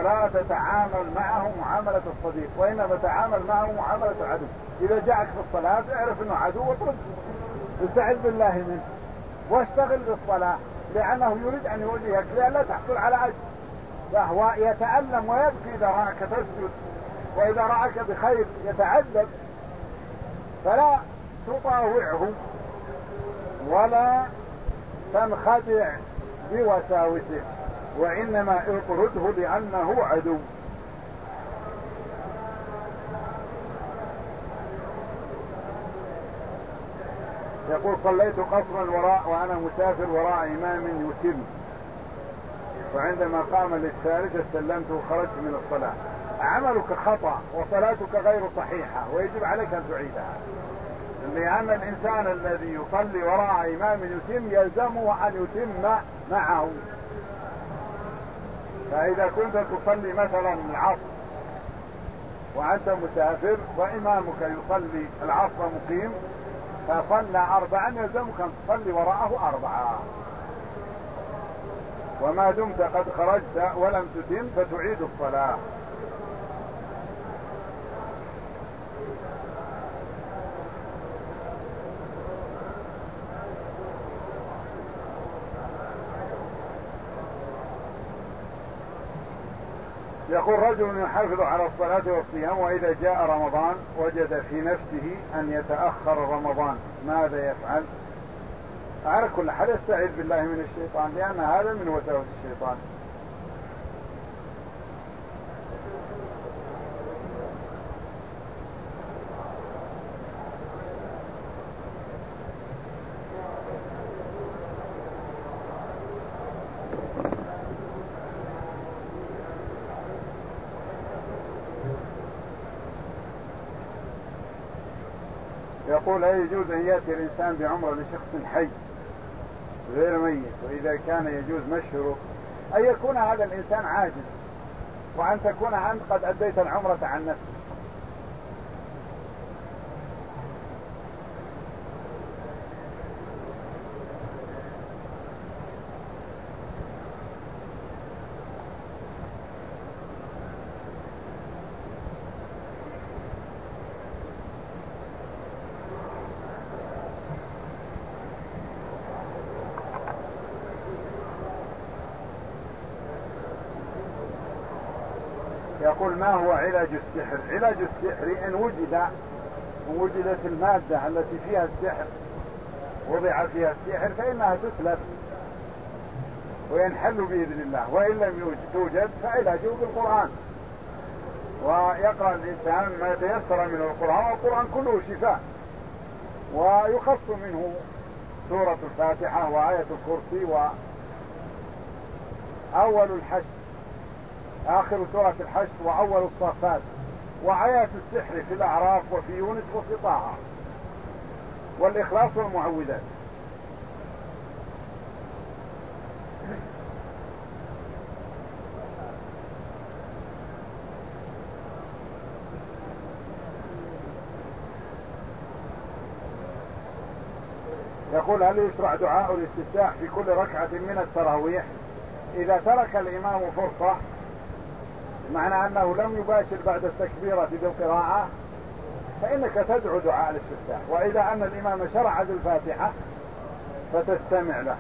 فلا تتعامل معه معاملة الصديق، وإنما تتعامل معه معاملة العدو. إذا جاءك في الصلاة اعرف أنه عدو واطرد، استعذ بالله منه واشتغل بالصلاة، لأنه يريد أن يواجهك لا تحصل على أجر، فهو يتألم ويبكي إذا رأك تسجد، وإذا رأك بخير يتعذب، فلا تطاوعه ولا تنخدع بوساوسه، وإنما اطرده لأنه عدو. يقول صليت قصرا وأنا مسافر وراء إمام يتم، وعندما قام للثالث استلمت وخرجت من الصلاة. عملك خطأ وصلاتك غير صحيحة ويجب عليك أن تعيدها، لأن الإنسان الذي يصلي وراء إمام يتم يلزمه أن يتم معه. فإذا كنت تصلي مثلا العصر وأنت مسافر وإمامك يصلي العصر مقيم فصلى 4 يلزمك أن تصلي وراءه 4، وما دمت قد خرجت ولم تتم فتعيد الصلاة. يقول رجل يحافظ على الصلاة والصيام، وإذا جاء رمضان وجد في نفسه أن يتأخر رمضان ماذا يفعل؟ على كل حال يستعيذ بالله من الشيطان، لأن هذا من وساوس الشيطان. يقول هل يجوز أن يأتي الإنسان بعمرة لشخص حي غير ميت؟ وإذا كان يجوز مشهره أن يكون هذا الإنسان عاجز، وأن تكون أنت قد أديت العمرة عن نفسك. يقول ما هو علاج السحر؟ علاج السحر إن وجدت المادة التي فيها السحر، وضع فيها السحر، فإنها تتلف وينحل بإذن الله، وإن لم توجد فعلاجه بالقرآن، ويقرأ الإنسان ما يتيسر من القرآن، والقرآن كله شفاء، ويخص منه سورة الفاتحة وآية الكرسي وأول الحشر، آخر سورة الحشر وأول الصافات، وآيات السحر في الأعراف وفي يونس وفي طه، والإخلاص والمعوذات. يقول هل يشرع دعاء الاستفتاح في كل ركعة من التراويح؟ إذا ترك الإمام فرصة معنى أنه لم يباشر بعد التكبيرة بالقراءة فإنك تدعو دعاء الاستفتاح، وإذا أن الإمام شرع بالفاتحة فتستمع له.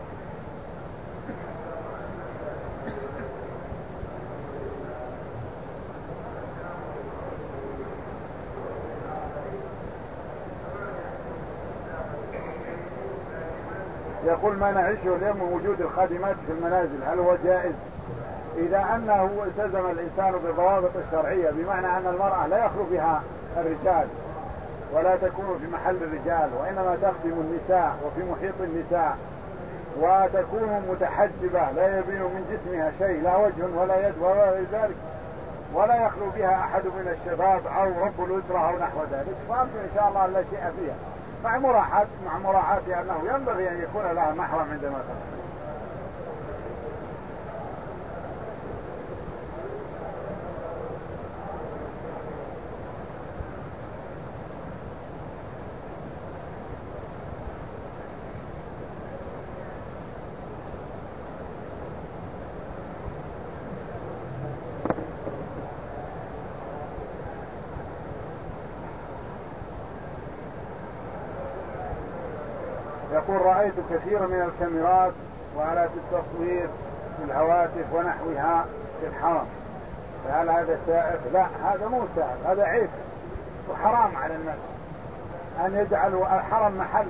يقول ما نعيشه اليوم من وجود الخادمات في المنازل هل هو جائز؟ إذا أنه التزم الإنسان بالضوابط الشرعية، بمعنى أن المرأة لا يخلو بها الرجال ولا تكون في محل الرجال، وإنما تخدم النساء وفي محيط النساء، وتكون متحجبة لا يبين من جسمها شيء، لا وجه ولا يد ولا ذلك، ولا يخلو بها أحد من الشباب أو رب الأسرة أو نحو ذلك، فأنت إن شاء الله لا شيء فيها، مع مراعاة أنه ينبغي أن يكون لها محرم عندما تخرج. يقول رأيت كثير من الكاميرات وآلات التصوير في الهواتف ونحوها في الحرم، فهل هذا سائغ؟ لا، هذا مو سائغ، هذا عيب وحرام على الناس أن يجعلوا الحرم محل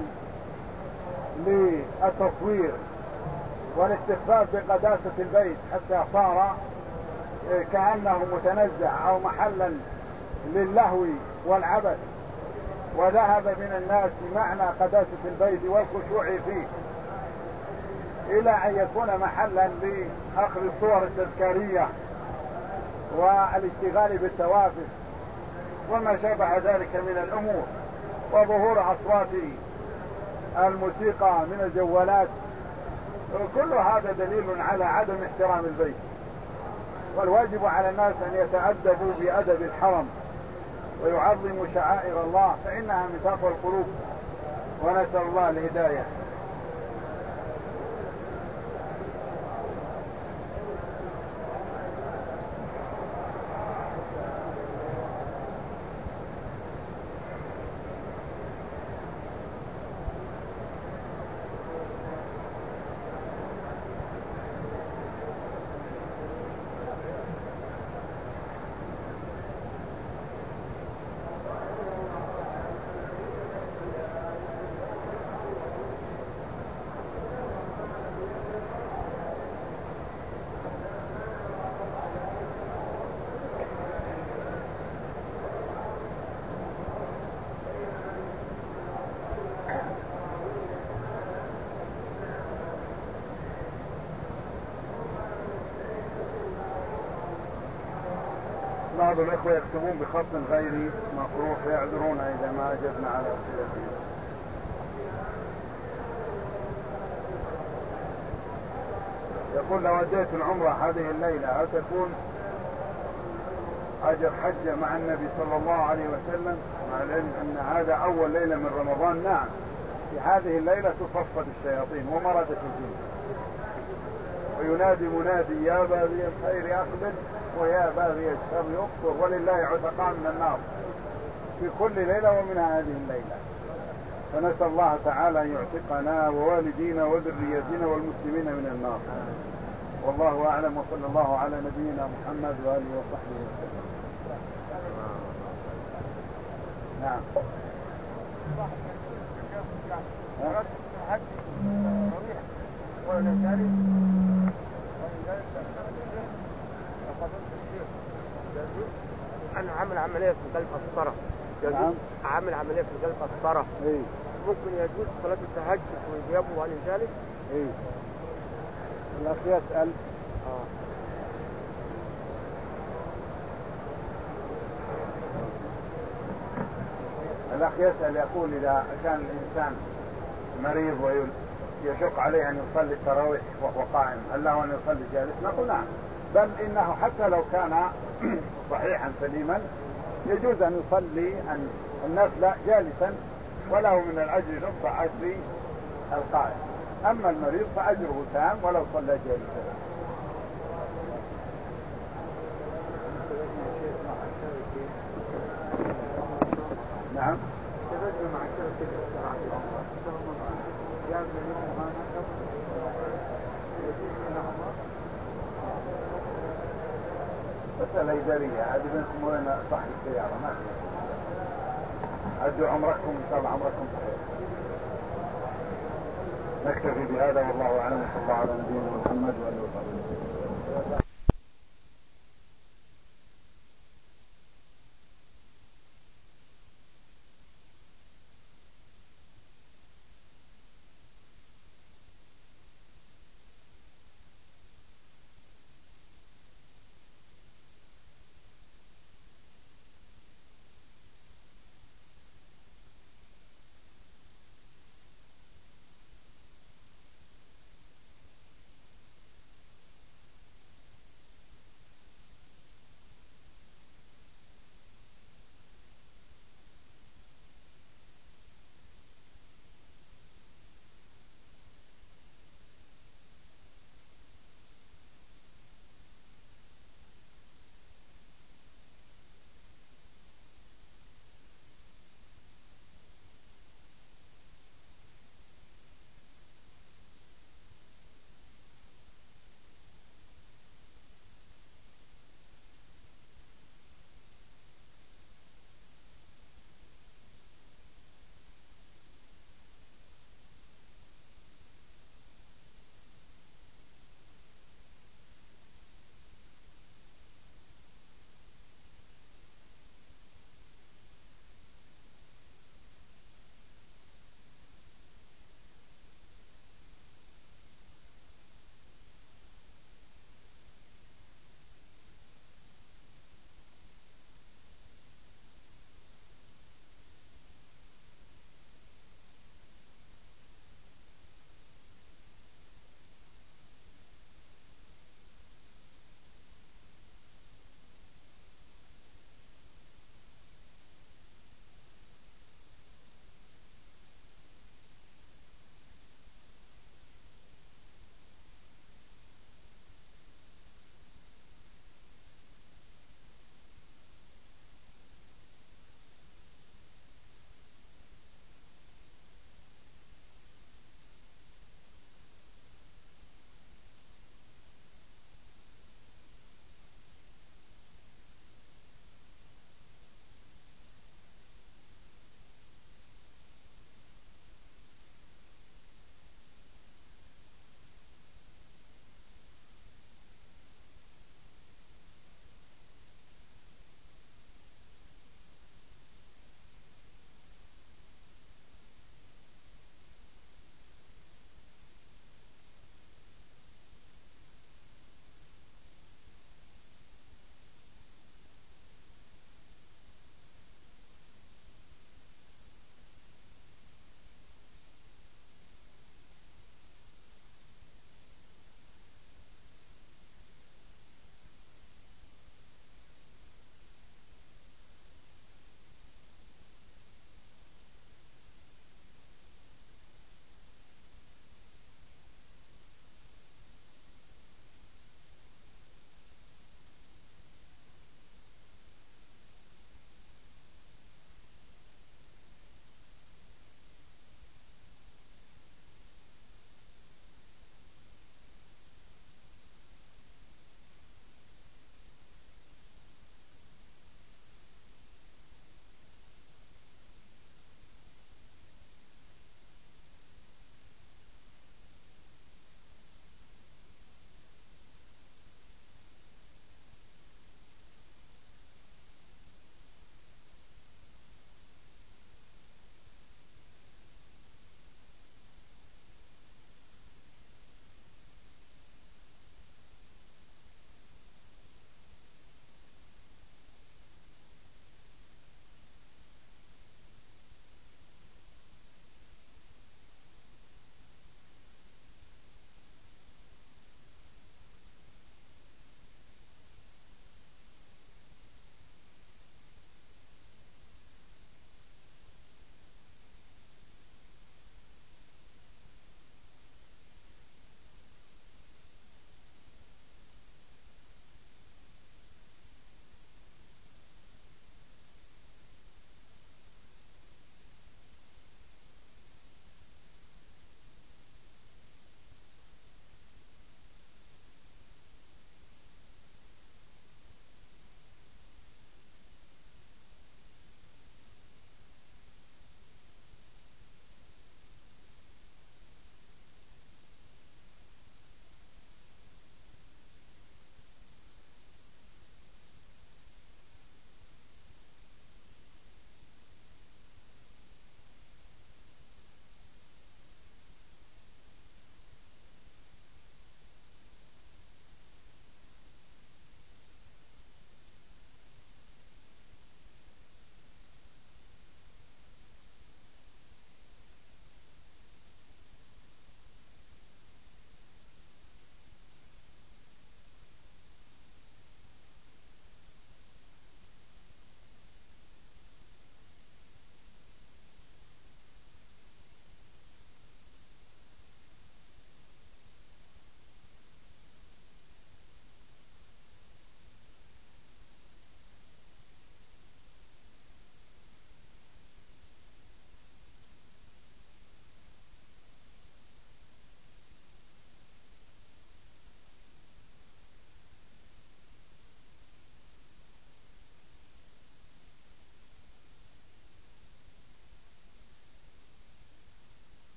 للتصوير والاستخفاف بقداسة البيت حتى صار كأنه متنزه أو محلا للهو والعبث، وذهب من الناس معنى قداسة البيت والخشوع فيه إلى أن يكون محلا لأخذ الصور التذكارية والاشتغال بالتوافق وما شابه ذلك من الأمور، وظهور أصوات الموسيقى من الجوالات. كل هذا دليل على عدم احترام البيت، والواجب على الناس أن يتأدبوا بأدب الحرم ويعظموا شعائر الله، فإنها من تقوى القلوب، ونسأل الله الهداية. بعض الإخوة يكتبون بخط غير مقروء فيعذرون إذا ما أجبنا على أسئلتهم. يقول لو أديت العمرة هذه الليلة هل تكون أجر حجة مع النبي صلى الله عليه وسلم، مع العلم أن هذا أول ليلة من رمضان؟ نعم، في هذه الليلة تصفد الشياطين ومردة الجن، وينادي منادي يا باغي الخير أقبل ويا باغي الشر يقصر، ولله عتقاء من النار في كل ليلة ومنها هذه الليلة. فنسأل الله تعالى أن يعتقنا ووالدينا وذريتنا والمسلمين من النار. والله أعلم، وصلى الله على نبينا محمد وآله وصحبه وسلم. نعم. أنا عامل عملية في قلب قسطرة. نعم. عامل عملية في قلب قسطرة. إيه. ممكن يجوز صلاة التهجد ويجيبه وأنا جالس؟ إيه. الأخ يسأل. الأخ يسأل يقول إذا كان الإنسان مريض ويشق عليه أن يصلي التراويح وهو قائم، هل له أن يصلي جالس؟ نقول نعم، بل إنه حتى لو كان صحيحا سليما يجوز أن يصلي النفل جالسا، وله من الأجر نصف أجر القائم. أما المريض فأجره تام ولو صلى جالسا. نعم. مسألة إدارية، هذه بينكم وين صاحب السيارة، ما في. أدوا عمركم إن شاء الله، عمركم صحيح. نكتفي بهذا والله أعلم، صلى الله على نبينا محمد وآله وصحبه.